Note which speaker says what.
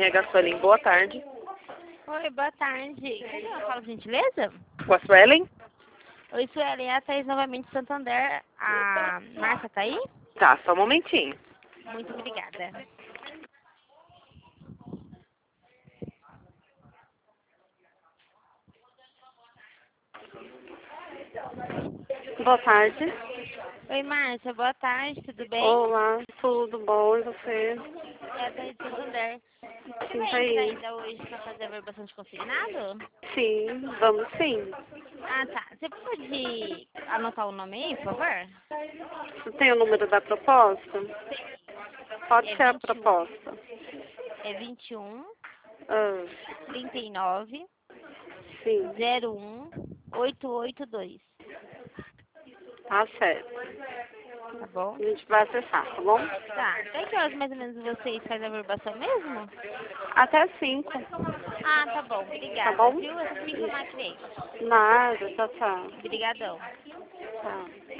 Speaker 1: Mega Suelen, boa tarde.
Speaker 2: Oi, boa tarde. Quem eu falo, por gentileza?
Speaker 1: Com a Suelen?
Speaker 2: Oi, Sueli, é a Thaís novamente de Santander. A Márcia tá aí?
Speaker 1: Tá, só um momentinho.
Speaker 2: Muito obrigada.
Speaker 1: Boa tarde.
Speaker 2: Oi, Márcia, boa tarde, tudo bem?
Speaker 1: Olá, tudo bom? E você?
Speaker 2: É a Thaís de Santander. Você
Speaker 1: Sim,
Speaker 2: vai
Speaker 1: tá
Speaker 2: entrar
Speaker 1: aí.
Speaker 2: ainda hoje pra fazer a verbação de consignado?
Speaker 1: Sim, vamos sim.
Speaker 2: Ah, tá. Você pode anotar o nome aí, por favor?
Speaker 1: Você tem o número da proposta? Pode
Speaker 2: É
Speaker 1: ser a
Speaker 2: 21,
Speaker 1: proposta.
Speaker 2: é 21
Speaker 1: Ah,
Speaker 2: 39
Speaker 1: sim,
Speaker 2: 01 882,
Speaker 1: tá certo.
Speaker 2: tá bom?
Speaker 1: A gente vai acessar, tá bom?
Speaker 2: Tá. Até que horas mais ou menos vocês fazem a verbação mesmo?
Speaker 1: Até 5,
Speaker 2: Ah, tá bom.
Speaker 1: tá
Speaker 2: Obrigada,
Speaker 1: bom?
Speaker 2: viu? Eu me informar direito.
Speaker 1: Nada, tchau, tchau.
Speaker 2: Obrigadão.
Speaker 1: Tchau.